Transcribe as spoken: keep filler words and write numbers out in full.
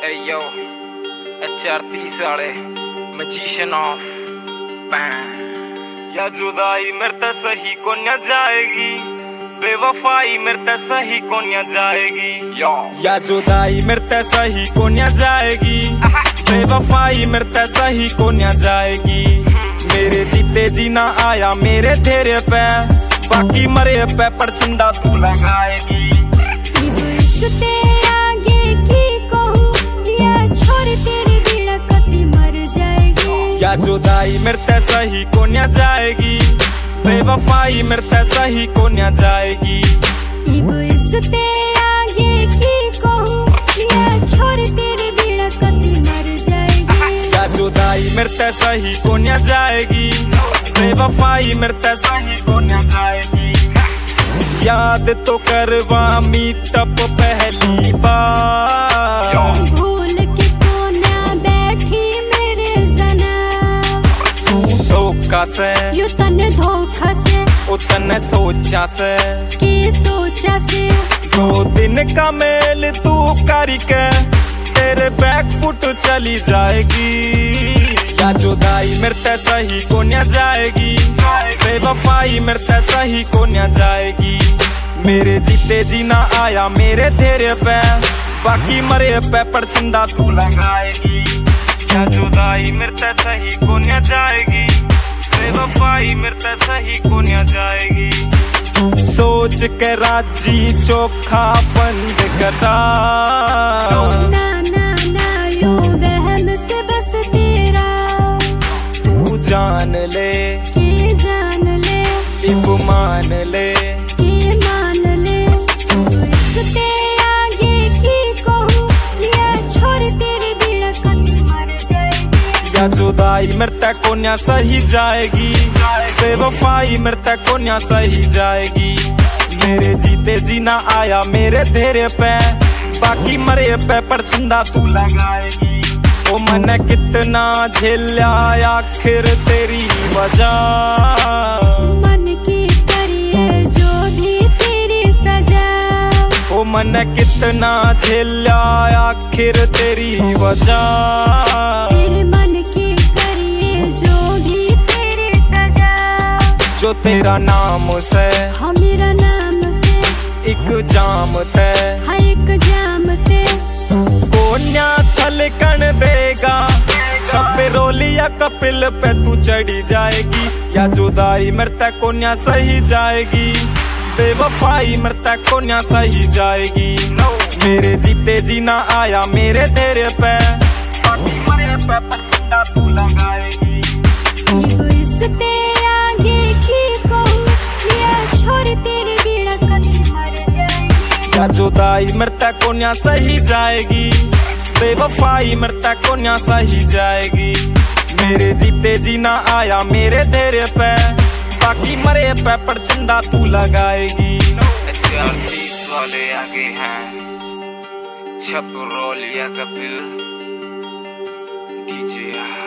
Hey yo, H R तीस वाले magician of या जुदाई मेरे ते सही को न जाएगी, बेवफाई मेरे ते सही को न जाएगी। यो या जुदाई मेरे ते सही को न जाएगी, बेवफाई मेरे ते सही को न जाएगी। मेरे जीते जीना आया मेरे तेरे पे, बाकी मरे पे परछंदा तू लगाएगी। या जुदाई मेरे ते सही को न जाएगी, बेवफाई मेरे ते सही को न जाएगी। या जुदाई मेरे ते सही को न जाएगी, बेवफाई मेरे ते सही को न जाएगी। याद तो करवा मीटअप पहली बार, भूल के कोना बैठी मेरे जना। धोखा से यू तने धोखा से, उतने सोचा से के सोचा से। दो दिन का मेल तू करके तेरे बैक फुट चली जाएगी। या जुदाई मेरे ते सही को न जाएगी, बेवफाई मेरे ते सही को न जाएगी। मेरे जीते जीना आया मेरे तेरे पे, बाकी मरे पे परछंदा तू लगाएगी। या जुदाई मेरे ते सही को न जाएगी, बेवफाई मेरे ते सही को न जाएगी। सोच के राजी चोखा फंद कटा, ना ना ना यो वहम से बस तेरा तू जान ले के जान ले, इब मान ले के मान ले। इसते आगे की कहूँ, लिया छोड़ तेरे बिना कद मर जाएगी। या जुदाई मेरे ते को न सही जाएगी, बेवफाई मेरे ते को न सही जाएगी। मेरे जीते जीना आया मेरे तेरे पे, बाकी मरे पे परछंदा तू लगाएगी। ओ मैंने कितना झेला आखिर तेरी वजह, मन की करिए जो भी तेरी सजा। ओ मैंने कितना झेला आखिर तेरी वजह। तेरे मन की करिए जो भी तेरी सजा। जो तेरा नाम से हाँ मेरा नाम से एक जाम ते, हर एक जाम ते कोन्या छलकन देगा। छपे रोलिया कपिल पे तू चढ़ी जाएगी। या जुदाई मेरे ते कोन्या सही जाएगी, बेवफाई मेरे ते कोन्या सही जाएगी। मेरे जीते जीना आया मेरे तेरे पे, बाकी मरे पे परछंदा तू लगाएगी। इसते आगे की कहूँ, लिया छोड़ तेरे बिना कद मर जाएगी। या जुदाई मेरे ते कोन्या सही जाएगी, बेवफाई मेरे ते कोन्या सही जाएगी। मेरे जीते जीना आया मेरे तेरे पे, बाकी मरे पे परछंदा तू लगाएगी। तीस वाले आगे हैं, छप रोलिया कपिल डीजे।